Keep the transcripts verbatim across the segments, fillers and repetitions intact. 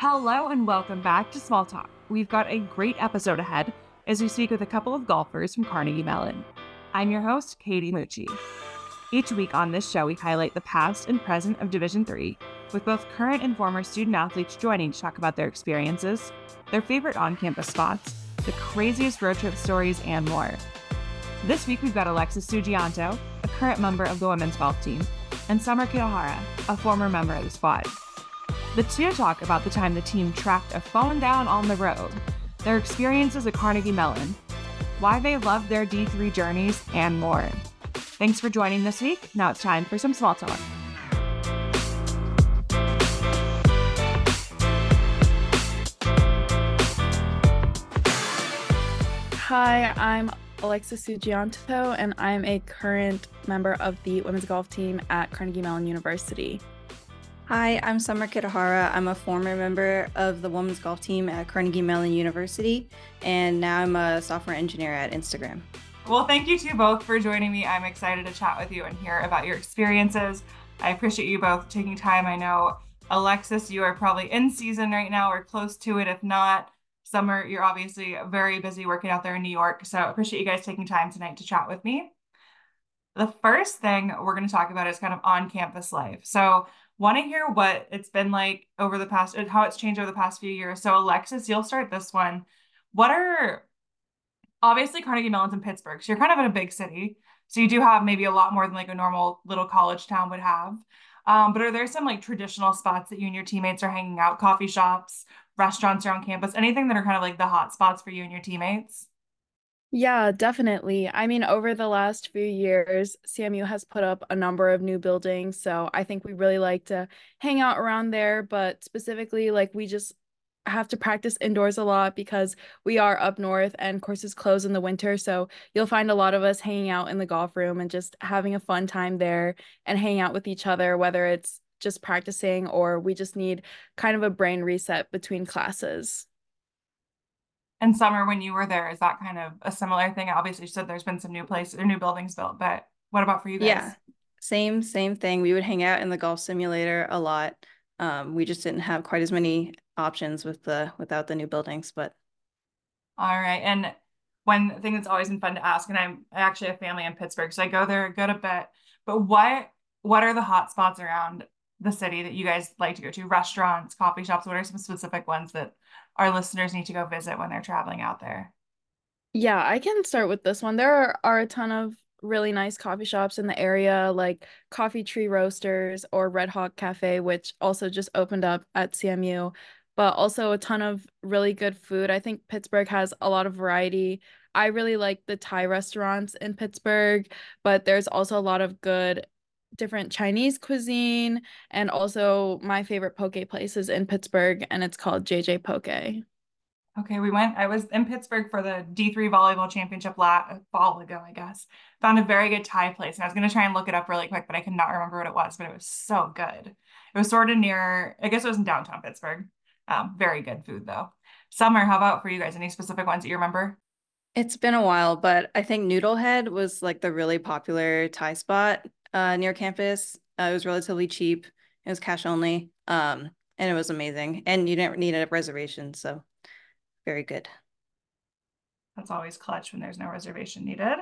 Hello and welcome back to Small Talk. We've got a great episode ahead as we speak with a couple of golfers from Carnegie Mellon. I'm your host, Katie Mucci. Each week on this show, we highlight the past and present of Division three, with both current and former student athletes joining to talk about their experiences, their favorite on-campus spots, the craziest road trip stories, and more. This week, we've got Alexis Sugianto, a current member of the women's golf team, and Summer Kitahara, a former member of the squad. The two talk about the time the team tracked a phone down on the road, their experiences at Carnegie Mellon, why they love their D three journeys, and more. Thanks for joining this week. Now it's time for some small talk. Hi, I'm Alexis Sugianto, and I'm a current member of the women's golf team at Carnegie Mellon University. Hi, I'm Summer Kitahara. I'm a former member of the women's golf team at Carnegie Mellon University, and now I'm a software engineer at Instagram. Well, thank you to both for joining me. I'm excited to chat with you and hear about your experiences. I appreciate you both taking time. I know, Alexis, you are probably in season right now or close to it. If not, Summer, you're obviously very busy working out there in New York. So I appreciate you guys taking time tonight to chat with me. The first thing we're going to talk about is kind of on-campus life. So want to hear what it's been like over the past, how it's changed over the past few years. So Alexis, you'll start this one. What are, obviously Carnegie Mellon's in Pittsburgh, so you're kind of in a big city. So you do have maybe a lot more than like a normal little college town would have. Um, but are there some like traditional spots that you and your teammates are hanging out, coffee shops, restaurants around campus, anything that are kind of like the hot spots for you and your teammates? Yeah, definitely. I mean, over the last few years, C M U has put up a number of new buildings, so I think we really like to hang out around there, but specifically, like, we just have to practice indoors a lot because we are up north and courses close in the winter, so you'll find a lot of us hanging out in the golf room and just having a fun time there and hanging out with each other, whether it's just practicing or we just need kind of a brain reset between classes. And Summer, when you were there, is that kind of a similar thing? Obviously, you said there's been some new places or new buildings built, but what about for you guys? Yeah, same, same thing. We would hang out in the golf simulator a lot. Um, we just didn't have quite as many options with the without the new buildings, but All right. And one thing that's always been fun to ask, and I'm I actually have family in Pittsburgh, so I go there a good a bit. But what what are the hot spots around the city that you guys like to go to? Restaurants, coffee shops, what are some specific ones that our listeners need to go visit when they're traveling out there? Yeah, I can start with this one. There are, are a ton of really nice coffee shops in the area, like Coffee Tree Roasters or Red Hawk Cafe, which also just opened up at C M U, but also a ton of really good food. I think Pittsburgh has a lot of variety. I really like the Thai restaurants in Pittsburgh, but there's also a lot of good different Chinese cuisine and also my favorite poke place is in Pittsburgh and it's called J J Poke. Okay, we went. I was in Pittsburgh for the D three volleyball championship la a fall ago, I guess. Found a very good Thai place, and I was going to try and look it up really quick, but I could not remember what it was, but it was so good. It was sort of near, I guess it was in downtown Pittsburgh. Um, very good food, though. Summer, how about for you guys? Any specific ones that you remember? it's been a while. But I think Noodlehead was like the really popular Thai spot uh, near campus. Uh, it was relatively cheap. It was cash only, um, and it was amazing. And you didn't need a reservation, so very good. That's always clutch when there's no reservation needed.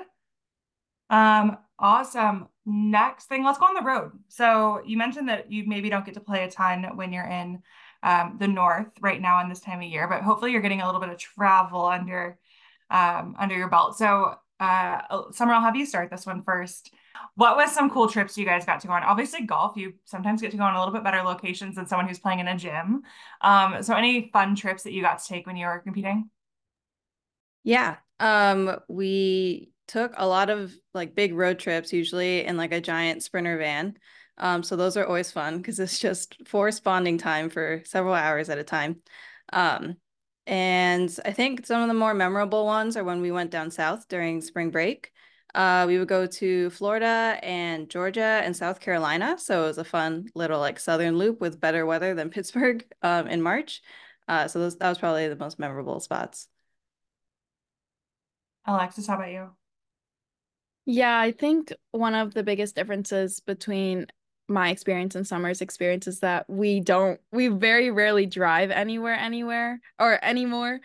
Um, awesome. Next thing, let's go on the road. So you mentioned that you maybe don't get to play a ton when you're in um, the north right now in this time of year, but hopefully you're getting a little bit of travel under um, under your belt. So uh, Summer, I'll have you start this one first. What was some cool trips you guys got to go on? Obviously, golf, you sometimes get to go on a little bit better locations than someone who's playing in a gym. Um, so any fun trips that you got to take when you were competing? Yeah. Um, we took a lot of like big road trips, usually in like a giant Sprinter van. Um, so those are always fun because it's just forced bonding time for several hours at a time. Um, and I think some of the more memorable ones are when we went down south during spring break. Uh, we would go to Florida and Georgia and South Carolina. So it was a fun little like southern loop with better weather than Pittsburgh um, in March. Uh, so those, that was probably the most memorable spots. Alexis, how about you? Yeah, I think one of the biggest differences between my experience and Summer's experience is that we don't we very rarely drive anywhere anywhere or anymore.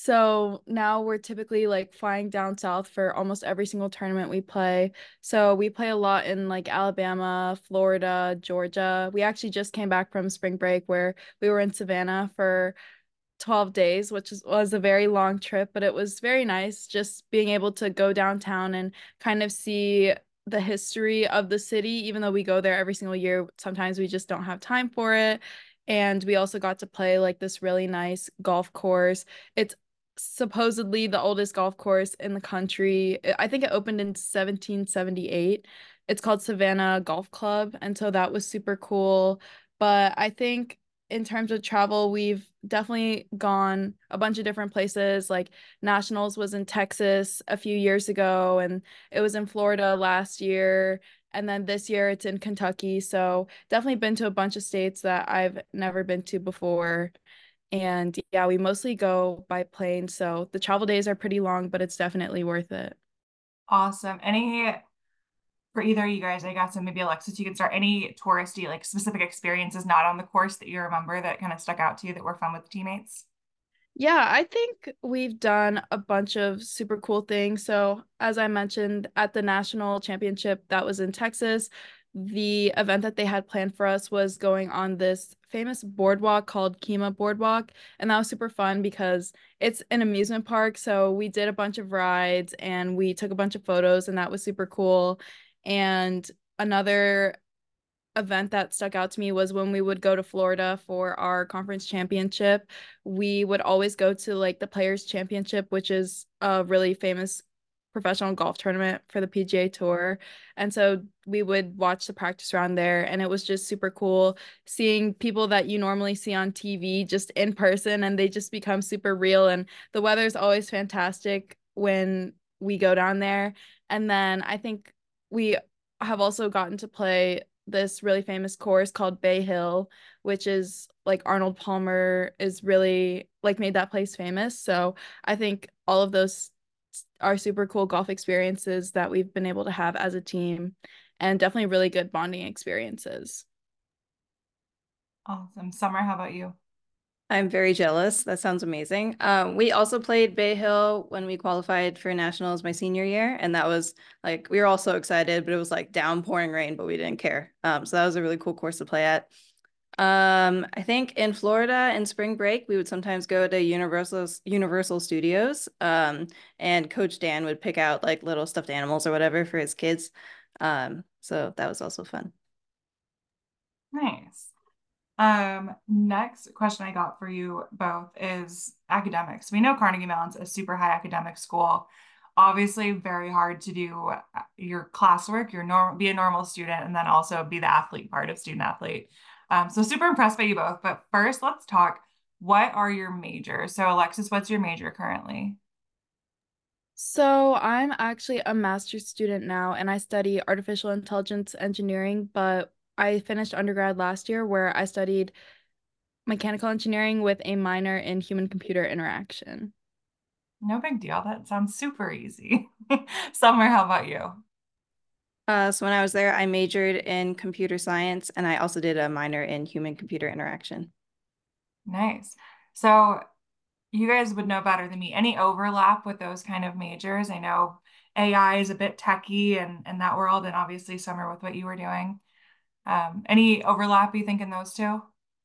So now we're typically like flying down south for almost every single tournament we play. So we play a lot in like Alabama, Florida, Georgia. We actually just came back from spring break where we were in Savannah for twelve days, which is, was a very long trip, but it was very nice just being able to go downtown and kind of see the history of the city, even though we go there every single year. Sometimes we just don't have time for it. And we also got to play like this really nice golf course. It's supposedly the oldest golf course in the country. I think it opened in seventeen seventy-eight. It's called Savannah Golf Club. And so that was super cool. But I think in terms of travel, we've definitely gone a bunch of different places. Like Nationals was in Texas a few years ago, and it was in Florida last year. And then this year it's in Kentucky. So definitely been to a bunch of states that I've never been to before. And yeah, we mostly go by plane. So the travel days are pretty long, but it's definitely worth it. Awesome. Any for either of you guys, I guess, and maybe Alexis, you can start any touristy, like specific experiences not on the course that you remember that kind of stuck out to you that were fun with teammates? Yeah, I think we've done a bunch of super cool things. So, as I mentioned, at the national championship that was in Texas, the event that they had planned for us was going on this famous boardwalk called Kima Boardwalk. And that was super fun because it's an amusement park. So, we did a bunch of rides and we took a bunch of photos, and that was super cool. And another event that stuck out to me was when we would go to Florida for our conference championship. We would always go to like the Players Championship, which is a really famous professional golf tournament for the P G A Tour. And so we would watch the practice round there, and it was just super cool seeing people that you normally see on T V just in person, and they just become super real. And the weather's always fantastic when we go down there. And then I think we have also gotten to play this really famous course called Bay Hill, which is like Arnold Palmer is really like made that place famous. So I think all of those are super cool golf experiences that we've been able to have as a team, and definitely really good bonding experiences. Awesome. Summer, how about you? I'm very jealous. That sounds amazing. Um, we also played Bay Hill when we qualified for nationals my senior year, and that was like we were all so excited, but it was like downpouring rain, but we didn't care. Um, so that was a really cool course to play at. Um, I think in Florida in spring break, we would sometimes go to Universal Universal Studios. Um, and Coach Dan would pick out like little stuffed animals or whatever for his kids. Um, so that was also fun. Nice. Um, next question I got for you both is academics. We know Carnegie Mellon's a super high academic school. Obviously, very hard to do uh, your classwork, your normal, be a normal student, and then also be the athlete part of student athlete. Um, so super impressed by you both. But first, let's talk. What are your majors? So, Alexis, what's your major currently? So I'm actually a master's student now, and I study artificial intelligence engineering, but I finished undergrad last year where I studied mechanical engineering with a minor in human computer interaction. No big deal. That sounds super easy. Summer, how about you? Uh, so when I was there, I majored in computer science and I also did a minor in human computer interaction. Nice. So, you guys would know better than me. Any overlap with those kind of majors? I know A I is a bit techy and in that world, and obviously Summer with what you were doing. Um, any overlap you think in those two?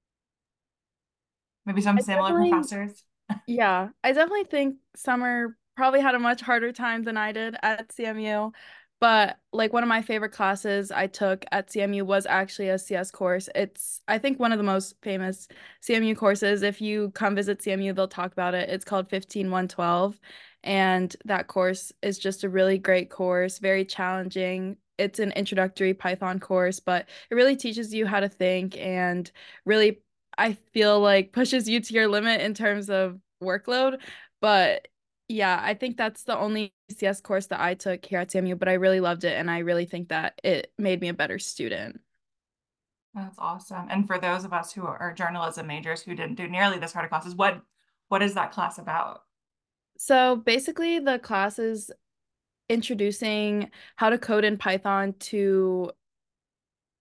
Maybe some I similar definitely professors? Yeah, I definitely think Summer probably had a much harder time than I did at C M U. But like one of my favorite classes I took at C M U was actually a C S course. It's, I think, one of the most famous C M U courses. If you come visit C M U, they'll talk about it. It's called fifteen one twelve. And that course is just a really great course, very challenging. It's an introductory Python course, but it really teaches you how to think and really I feel like pushes you to your limit in terms of workload. But yeah, I think that's the only C S course that I took here at S A M U, but I really loved it and I really think that it made me a better student. That's awesome. And for those of us who are journalism majors who didn't do nearly this hard of classes, what what is that class about? So basically the class is introducing how to code in Python to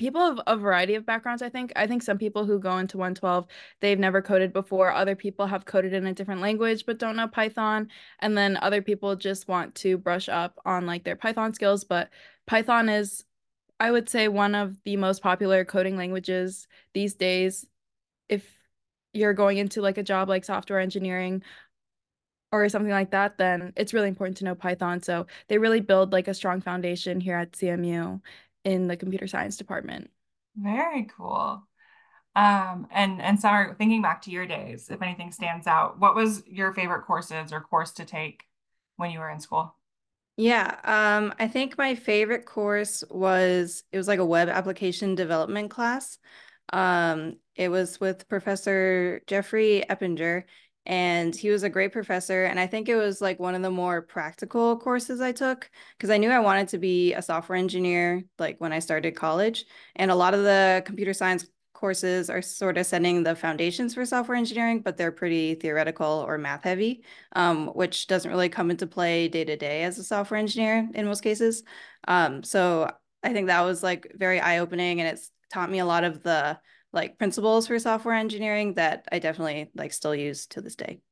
people have a variety of backgrounds, I think. I think some people who go into one twelve, they've never coded before. Other people have coded in a different language but don't know Python. And then other people just want to brush up on like their Python skills. But Python is, I would say, one of the most popular coding languages these days. If you're going into like a job like software engineering or something like that, then it's really important to know Python. So they really build like a strong foundation here at C M U in the computer science department. Very cool. Um, and and Summer, thinking back to your days, if anything stands out, what was your favorite courses or course to take when you were in school? Yeah, um, I think my favorite course was it was like a web application development class. Um, it was with Professor Jeffrey Eppinger, and he was a great professor. And I think it was like one of the more practical courses I took because I knew I wanted to be a software engineer like when I started college. And a lot of the computer science courses are sort of setting the foundations for software engineering, but they're pretty theoretical or math heavy, um, which doesn't really come into play day to day as a software engineer in most cases. Um, so I think that was like very eye-opening, and it's taught me a lot of the like principles for software engineering that I definitely like still use to this day.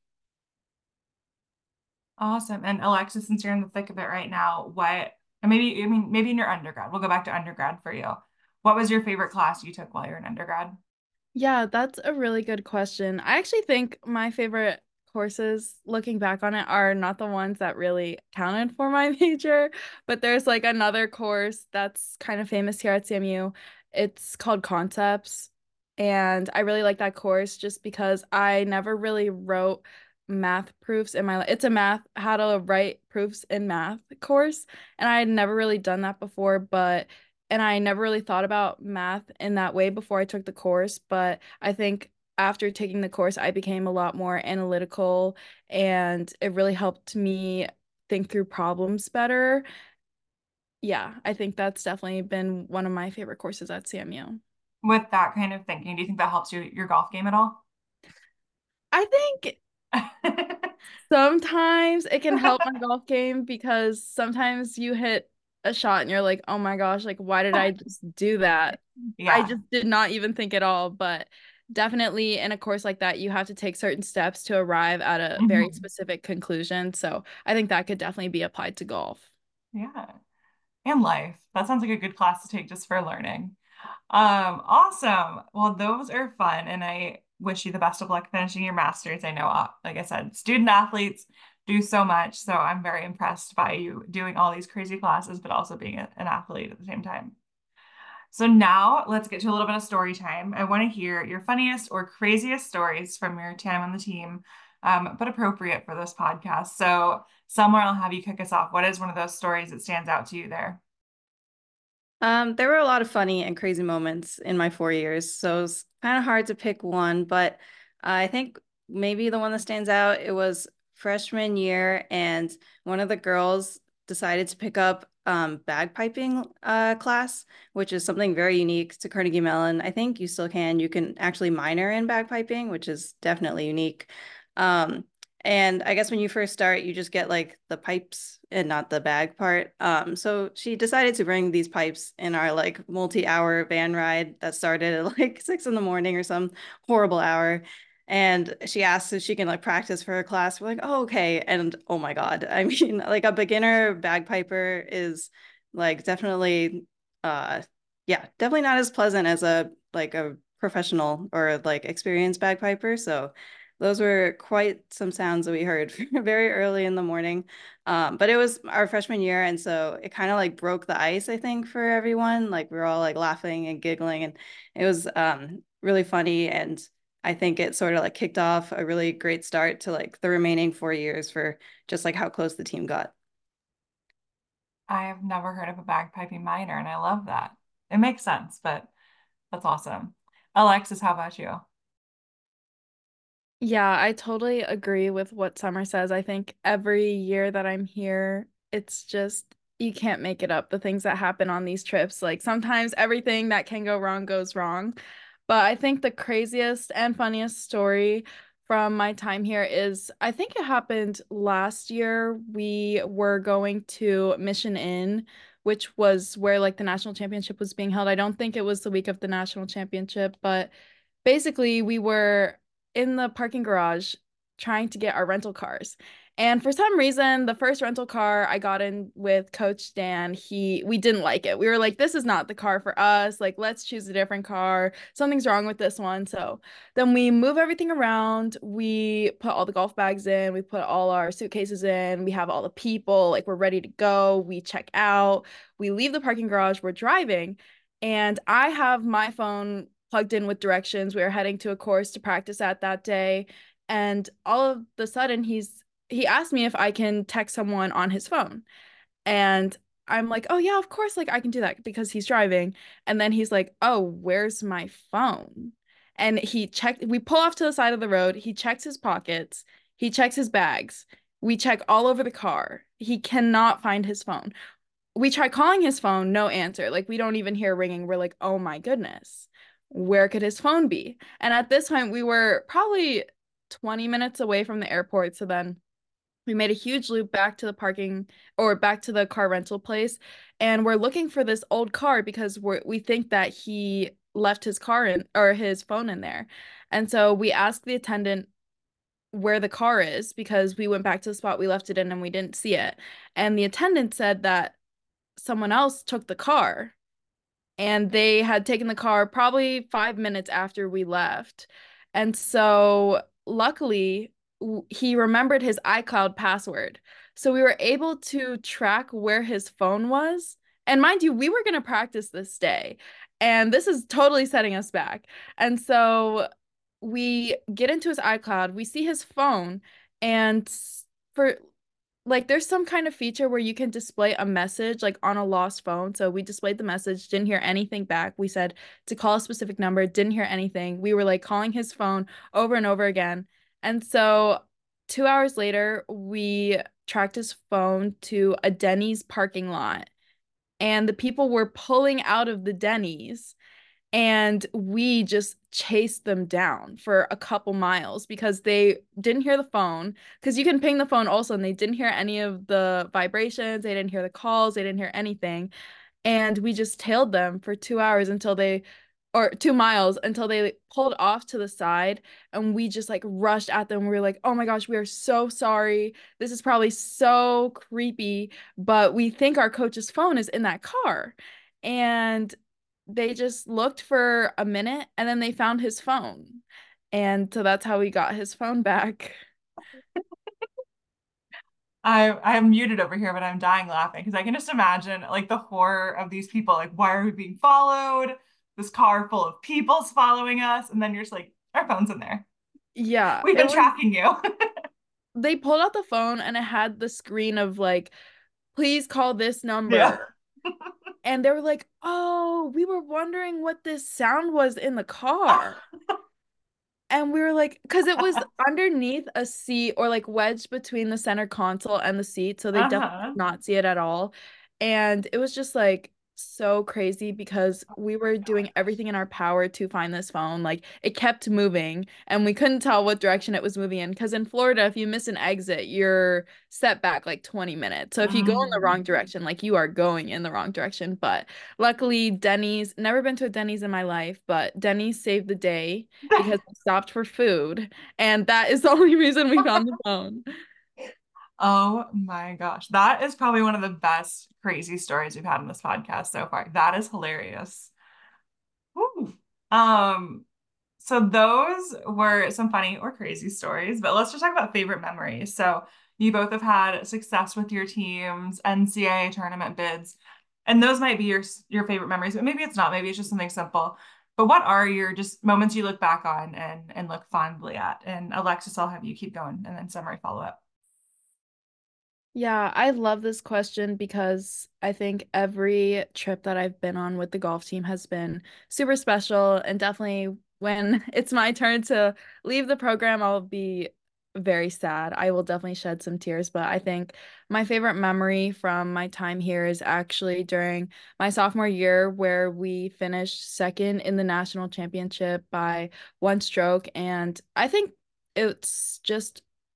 Awesome. And Alexis, since you're in the thick of it right now, what, or maybe, I mean, maybe in your undergrad, we'll go back to undergrad for you. What was your favorite class you took while you were in undergrad? Yeah, that's a really good question. I actually think my favorite courses, looking back on it, are not the ones that really counted for my major, but there's like another course that's kind of famous here at C M U. It's called Concepts, and I really like that course just because I never really wrote math proofs in my life. It's a math, how to write proofs in math course, and I had never really done that before, but and I never really thought about math in that way before I took the course, but I think after taking the course, I became a lot more analytical and it really helped me think through problems better. Yeah, I think that's definitely been one of my favorite courses at C M U. With that kind of thinking, do you think that helps you your golf game at all? I think sometimes it can help my golf game because sometimes you hit a shot and you're like, oh my gosh, like, why did I just do that? I Yeah. just did not even think at all. But definitely in a course like that, you have to take certain steps to arrive at a very Mhm. specific conclusion. So I think that could definitely be applied to golf. Yeah. And life. That sounds like a good class to take just for learning. Um, awesome. Well, those are fun, and I wish you the best of luck finishing your master's. I know, uh, like I said, student athletes do so much, so I'm very impressed by you doing all these crazy classes, but also being a- an athlete at the same time. So now let's get to a little bit of story time. I want to hear your funniest or craziest stories from your time on the team, um, but appropriate for this podcast. So, somewhere I'll have you kick us off. What is one of those stories that stands out to you there? Um, there were a lot of funny and crazy moments in my four years, so it's kind of hard to pick one, but I think maybe the one that stands out, it was freshman year, and one of the girls decided to pick up um, bagpiping uh, class, which is something very unique to Carnegie Mellon. I think you still can. You can actually minor in bagpiping, which is definitely unique. Um, and I guess when you first start, you just get like the pipes and not the bag part. Um, so she decided to bring these pipes in our like multi-hour van ride that started at like six in the morning or some horrible hour. And she asked if she can like practice for her class. We're like, oh, okay. And oh my God. I mean, like a beginner bagpiper is like definitely uh yeah, definitely not as pleasant as a like a professional or like experienced bagpiper. So those were quite some sounds that we heard very early in the morning. Um, but it was our freshman year, and so it kind of like broke the ice, I think, for everyone. Like we were all like laughing and giggling, and it was um really funny. And I think it sort of like kicked off a really great start to like the remaining four years for just like how close the team got. I have never heard of a bagpiping minor, and I love that. It makes sense, but that's awesome. Alexis, how about you? Yeah, I totally agree with what Summer says. I think every year that I'm here, it's just you can't make it up. The things that happen on these trips, like sometimes everything that can go wrong goes wrong. But I think the craziest and funniest story from my time here is I think it happened last year. We were going to Mission Inn which was where like the national championship was being held. I don't think it was the week of the national championship, but basically we were in the parking garage trying to get our rental cars. And for some reason, the first rental car I got in with Coach Dan, he we didn't like it. We were like, this is not the car for us. Like, let's choose a different car. Something's wrong with this one. So then we move everything around. We put all the golf bags in. We put all our suitcases in. We have all the people. Like, we're ready to go. We check out. We leave the parking garage. We're driving. And I have my phone plugged in with directions. We were heading to a course to practice at that day. And all of a sudden, he's he asked me if I can text someone on his phone. And I'm like, oh yeah, of course, like I can do that because he's driving. And then he's like, oh, where's my phone? And he checked, we pull off to the side of the road. He checks his pockets. He checks his bags. We check all over the car. He cannot find his phone. We try calling his phone, no answer. Like we don't even hear ringing. We're like, oh my goodness, where could his phone be? And at this point, we were probably twenty minutes away from the airport. So then we made a huge loop back to the parking or back to the car rental place. And we're looking for this old car because we're, we think that he left his car in or his phone in there. And so we asked the attendant where the car is because we went back to the spot we left it in and we didn't see it. And the attendant said that someone else took the car and they had taken the car probably five minutes after we left. And so luckily, he remembered his iCloud password. So we were able to track where his phone was. And mind you, we were going to practice this day. And this is totally setting us back. And so we get into his iCloud, we see his phone, and for like there's some kind of feature where you can display a message like on a lost phone. So we displayed the message, didn't hear anything back. We said to call a specific number, didn't hear anything. We were like calling his phone over and over again. And so two hours later, we tracked his phone to a Denny's parking lot. And the people were pulling out of the Denny's. And we just chased them down for a couple miles because they didn't hear the phone. Because you can ping the phone also, and they didn't hear any of the vibrations. They didn't hear the calls. They didn't hear anything. And we just tailed them for two hours until they, or two miles until they pulled off to the side. And we just like rushed at them. We were like, oh my gosh, we are so sorry. This is probably so creepy, but we think our coach's phone is in that car. And they just looked for a minute and then they found his phone. And so that's how we got his phone back. I I'm muted over here, but I'm dying laughing because I can just imagine like the horror of these people. Like, why are we being followed? This car full of people's following us, and then you're just like, our phone's in there. Yeah, We've it been was, tracking you. they pulled out the phone and it had the screen of like, please call this Yeah. number. And they were like, oh, we were wondering what this sound was in the car. And we were like, because it was underneath a seat or like wedged between the center console and the seat. So they definitely Uh-huh. did not see it at all. And it was just like so crazy because we were doing everything in our power to find this phone. Like it kept moving and we couldn't tell what direction it was moving in. Because in Florida, if you miss an exit, you're set back like twenty minutes. So if you go in the wrong Mm. direction, like you are going in the wrong direction. But luckily, Denny's, never been to a Denny's in my life, but Denny's saved the day because we stopped for food. And that is the only reason we found the phone. Oh my gosh. That is probably one of the best crazy stories we've had on this podcast so far. That is hilarious. Woo. Um, so those were some funny or crazy stories, but let's just talk about favorite memories. So you both have had success with your teams, N C A A tournament bids, and those might be your your favorite memories, but maybe it's not. Maybe it's just something simple. But what are your just moments you look back on and and look fondly at? And Alexis, I'll have you keep going, and then Summary follow up. Yeah, I love this question because I think every trip that I've been on with the golf team has been super special. And definitely when it's my turn to leave the program, I'll be very sad. I will definitely shed some tears. But I think my favorite memory from my time here is actually during my sophomore year, where we finished second in the national championship by one stroke. And I think it's just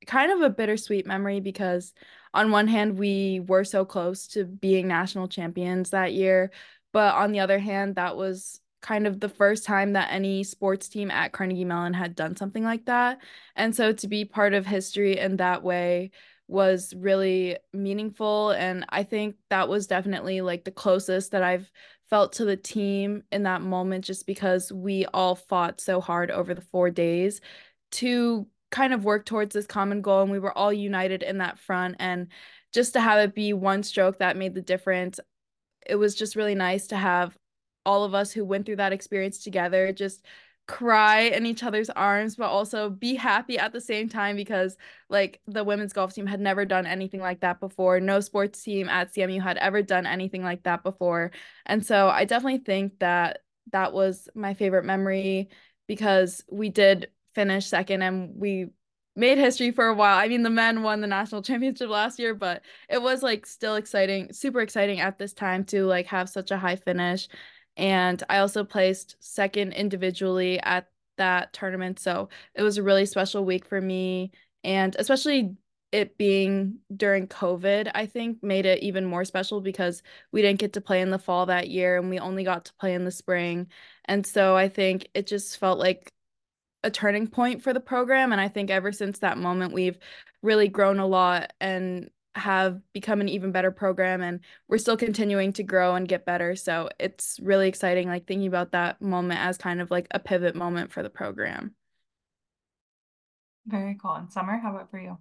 kind of a bittersweet memory because on one hand, we were so close to being national champions that year, but on the other hand, that was kind of the first time that any sports team at Carnegie Mellon had done something like that. And so to be part of history in that way was really meaningful. And I think that was definitely like the closest that I've felt to the team in that moment, just because we all fought so hard over the four days to kind of work towards this common goal. And we were all united in that front. And just to have it be one stroke that made the difference, it was just really nice to have all of us who went through that experience together just cry in each other's arms, but also be happy at the same time because like the women's golf team had never done anything like that before. No sports team at C M U had ever done anything like that before. And so I definitely think that that was my favorite memory because we did finish second and we made history for a while. I mean, the men won the national championship last year, but it was like still exciting, super exciting at this time to like have such a high finish. And I also placed second individually at that tournament. So it was a really special week for me. And especially it being during COVID, I think made it even more special because we didn't get to play in the fall that year and we only got to play in the spring. And so I think it just felt like a turning point for the program. And I think ever since that moment, we've really grown a lot and have become an even better program. And we're still continuing to grow and get better. So it's really exciting, like thinking about that moment as kind of like a pivot moment for the program. Very cool. And Summer, how about for you?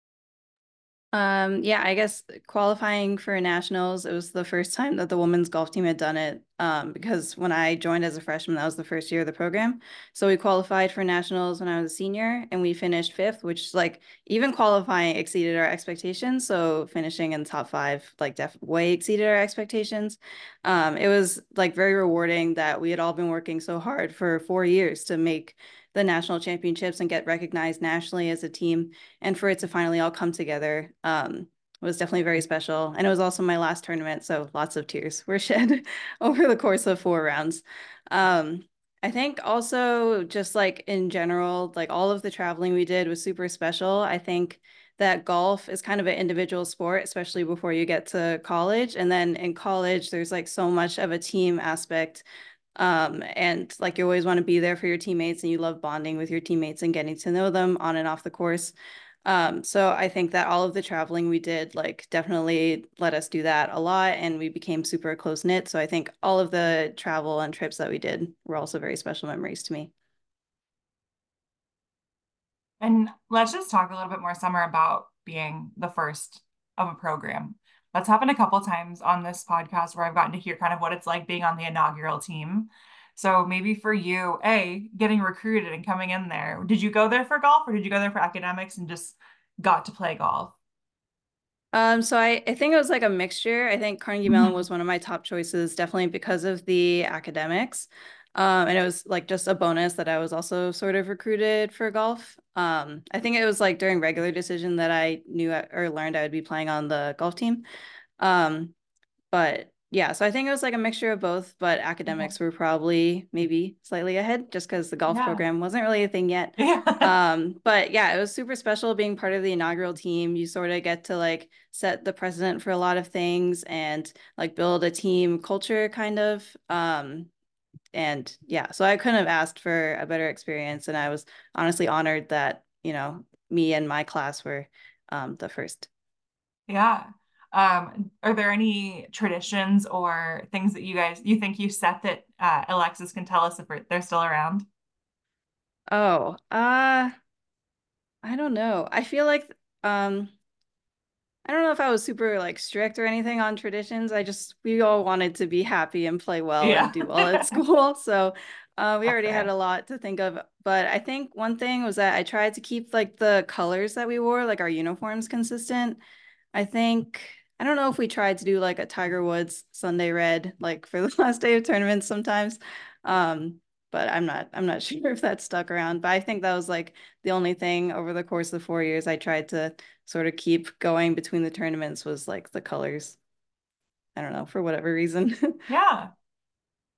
Um, yeah, I guess qualifying for nationals, it was the first time that the women's golf team had done it. Um, because when I joined as a freshman, that was the first year of the program. So we qualified for nationals when I was a senior and we finished fifth, which like even qualifying exceeded our expectations. So finishing in top five, like def way exceeded our expectations. Um, it was like very rewarding that we had all been working so hard for four years to make the national championships and get recognized nationally as a team, and for it to finally all come together um, was definitely very special. And it was also my last tournament, so lots of tears were shed over the course of four rounds. Um, I think also just like in general, like all of the traveling we did was super special. I think that golf is kind of an individual sport, especially before you get to college. And then in college, there's like so much of a team aspect, um, and like you always want to be there for your teammates and you love bonding with your teammates and getting to know them on and off the course. Um, so I think that all of the traveling we did like definitely let us do that a lot and we became super close knit. So I think all of the travel and trips that we did were also very special memories to me. And let's just talk a little bit more, Summer, about being the first of a program. That's happened a couple times on this podcast where I've gotten to hear kind of what it's like being on the inaugural team. So maybe for you, A, getting recruited and coming in there, did you go there for golf or did you go there for academics and just got to play golf? Um, so I, I think it was like a mixture. I think Carnegie Mellon Mhm. was one of my top choices, definitely because of the academics. Um, and it was like just a bonus that I was also sort of recruited for golf. Um, I think it was like during regular decision that I knew or learned I would be playing on the golf team. Um, but yeah, so I think it was like a mixture of both, but Okay. academics were probably maybe slightly ahead just because the golf Yeah. program wasn't really a thing yet. Yeah. Um, but yeah, it was super special being part of the inaugural team. You sort of get to like set the precedent for a lot of things and like build a team culture kind of. Um, and yeah, so I couldn't have asked for a better experience. And I was honestly honored that, you know, me and my class were um, the first. Yeah. Um, are there any traditions or things that you guys you think you set that uh, Alexis can tell us if they're still around? Oh, uh, I don't know. I feel like um I don't know if I was super like strict or anything on traditions. I just we all wanted to be happy and play well and Yeah. do well at school. So uh, we That's already had fair. a lot to think of. But I think one thing was that I tried to keep like the colors that we wore, like our uniforms, consistent. I think I don't know if we tried to do like a Tiger Woods Sunday red like for the last day of tournaments sometimes. Um, but I'm not I'm not sure if that stuck around. But I think that was like the only thing over the course of the four years I tried to sort of keep going between the tournaments was like the colors. I don't know, for whatever reason. Yeah.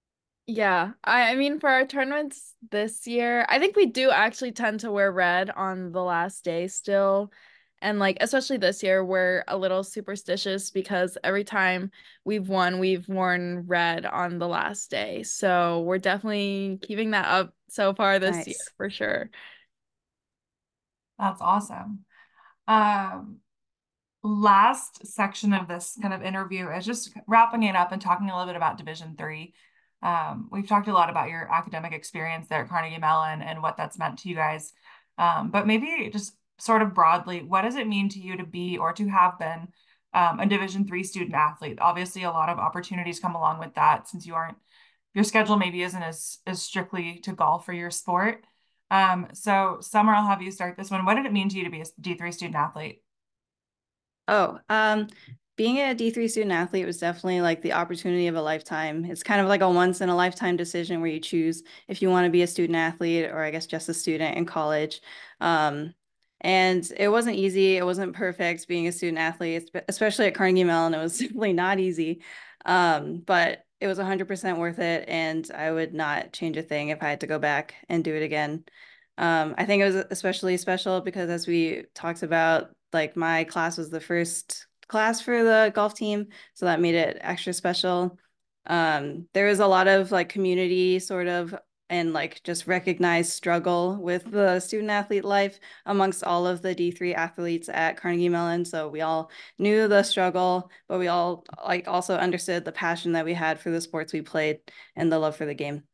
Yeah, I, I mean, for our tournaments this year, I think we do actually tend to wear red on the last day still. And like, especially this year, we're a little superstitious because every time we've won, we've worn red on the last day. So we're definitely keeping that up so far this year Nice. for sure. That's awesome. Um, Last section of this kind of interview is just wrapping it up and talking a little bit about Division Three. Um, we've talked a lot about your academic experience there at Carnegie Mellon and what that's meant to you guys. Um, but maybe just sort of broadly, what does it mean to you to be or to have been um, a Division Three student athlete? Obviously, a lot of opportunities come along with that since you aren't your schedule maybe isn't as as strictly to golf for your sport. Um, so Summer, I'll have you start this one. What did it mean to you to be a D three student athlete? Oh, um, being a D three student athlete was definitely like the opportunity of a lifetime. It's kind of like a once in a lifetime decision where you choose if you want to be a student athlete or I guess just a student in college. Um, and it wasn't easy. It wasn't perfect being a student athlete, especially at Carnegie Mellon. It was simply not easy. Um, but it was one hundred percent worth it. And I would not change a thing if I had to go back and do it again. Um, I think it was especially special because as we talked about, like my class was the first class for the golf team, so that made it extra special. Um, there was a lot of like community sort of and like just recognized struggle with the student athlete life amongst all of the D three athletes at Carnegie Mellon. So we all knew the struggle, but we all like also understood the passion that we had for the sports we played and the love for the game.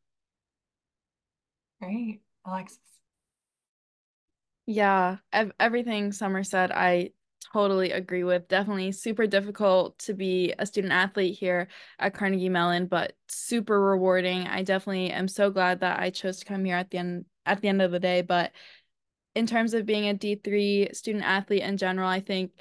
Great. Alexis. Yeah, ev everything Summer said, I totally agree with. Definitely super difficult to be a student athlete here at Carnegie Mellon, but super rewarding. I definitely am so glad that I chose to come here at the end at the end of the day. But in terms of being a D three student athlete in general, I think,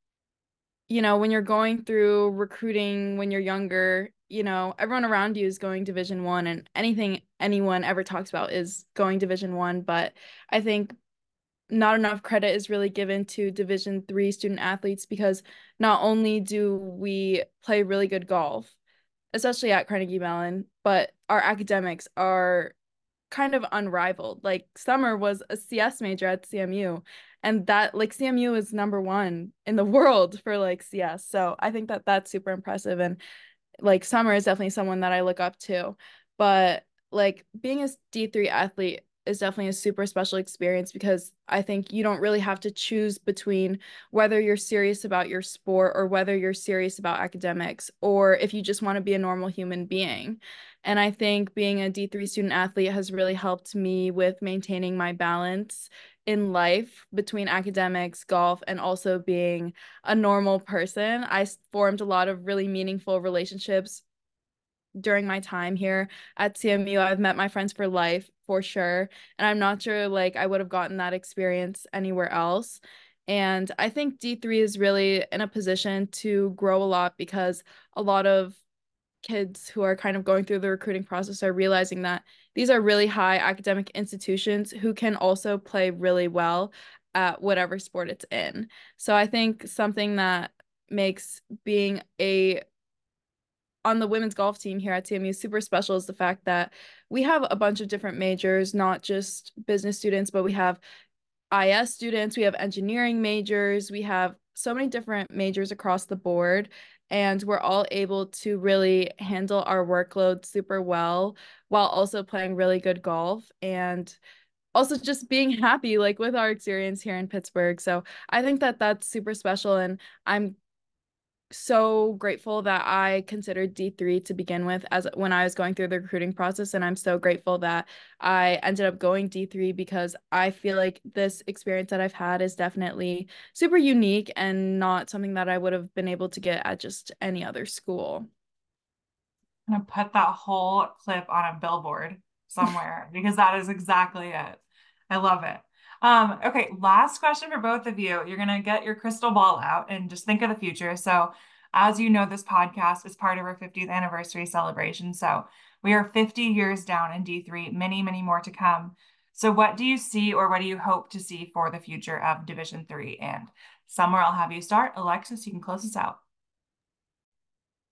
you know, when you're going through recruiting when you're younger, you know, everyone around you is going Division One, and anything anyone ever talks about is going Division One. But I think not enough credit is really given to Division three student athletes because not only do we play really good golf, especially at Carnegie Mellon, but our academics are kind of unrivaled. Like Summer was a C S major at C M U, and that like C M U is number one in the world for like C S. So I think that that's super impressive, and like Summer is definitely someone that I look up to. But like being a D three athlete is definitely a super special experience because I think you don't really have to choose between whether you're serious about your sport or whether you're serious about academics or if you just want to be a normal human being. And I think being a D three student athlete has really helped me with maintaining my balance in life between academics, golf, and also being a normal person. I formed a lot of really meaningful relationships during my time here at C M U. I've met my friends for life for sure, and I'm not sure like I would have gotten that experience anywhere else. And I think D three is really in a position to grow a lot because a lot of kids who are kind of going through the recruiting process are realizing that these are really high academic institutions who can also play really well at whatever sport it's in. So I think something that makes being a on the women's golf team here at C M U super special is the fact that we have a bunch of different majors, not just business students, but we have I S students, we have engineering majors, we have so many different majors across the board, and we're all able to really handle our workload super well while also playing really good golf and also just being happy like with our experience here in Pittsburgh. So I think that that's super special, and I'm so grateful that I considered D three to begin with as when I was going through the recruiting process, and I'm so grateful that I ended up going D three because I feel like this experience that I've had is definitely super unique and not something that I would have been able to get at just any other school. I'm gonna put that whole clip on a billboard somewhere because that is exactly it. I love it. Um, okay, last question for both of you. You're gonna get your crystal ball out and just think of the future. So, as you know, this podcast is part of our fiftieth anniversary celebration. So, we are fifty years down in D three, many, many more to come. So, what do you see or what do you hope to see for the future of Division three? And somewhere I'll have you start. Alexis, you can close us out.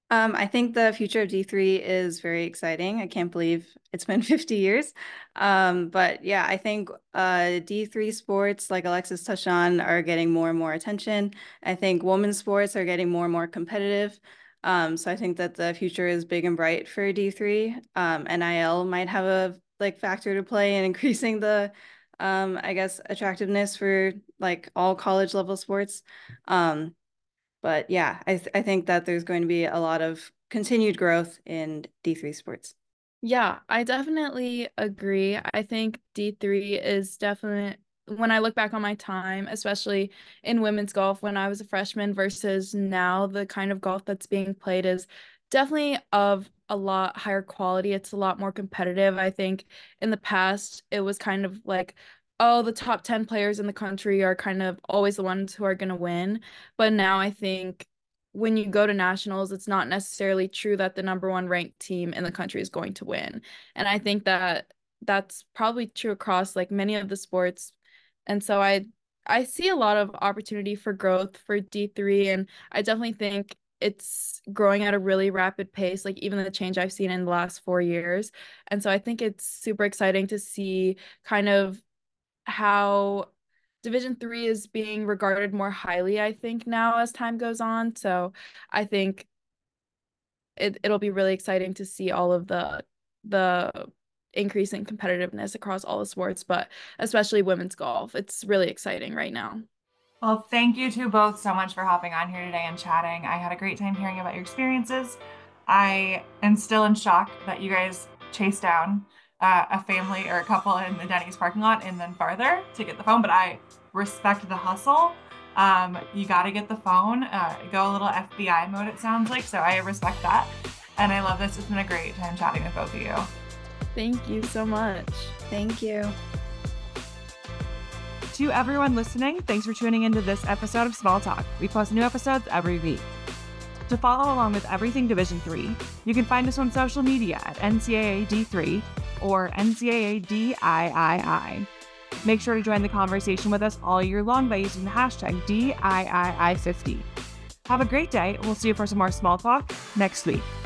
Um, I think the future of D three is very exciting. I can't believe it's been fifty years. Um, but yeah, I think uh, D three sports, like Alexis touched on, are getting more and more attention. I think women's sports are getting more and more competitive. Um, so I think that the future is big and bright for D three. Um, N I L might have a like factor to play in increasing the, um, I guess, attractiveness for like all college level sports. Um, but yeah, I, th I think that there's going to be a lot of continued growth in D three sports. Yeah, I definitely agree. I think D three is definitely, when I look back on my time, especially in women's golf when I was a freshman versus now, the kind of golf that's being played is definitely of a lot higher quality. It's a lot more competitive. I think in the past, it was kind of like, oh, the top ten players in the country are kind of always the ones who are going to win. But now I think when you go to nationals, it's not necessarily true that the number one ranked team in the country is going to win. And I think that that's probably true across like many of the sports. And so I I see a lot of opportunity for growth for D three, and I definitely think it's growing at a really rapid pace, like even the change I've seen in the last four years. And so I think it's super exciting to see kind of how Division three is being regarded more highly, I think, now as time goes on. So I think it it'll be really exciting to see all of the the increase in competitiveness across all the sports, but especially women's golf. It's really exciting right now. Well, thank you two both so much for hopping on here today and chatting. I had a great time hearing about your experiences. I am still in shock that you guys chased down uh, a family or a couple in the Denny's parking lot and then farther to get the phone, but I respect the hustle. Um, you got to get the phone, uh, go a little F B I mode, it sounds like. So I respect that. And I love this. It's been a great time chatting with both of you. Thank you so much. Thank you. To everyone listening, thanks for tuning into this episode of Small Talk. We post new episodes every week. To follow along with everything Division three, you can find us on social media at N C double A D three or N C double A D I I I. Make sure to join the conversation with us all year long by using the hashtag D I I I fifty. Have a great day. We'll see you for some more Small Talk next week.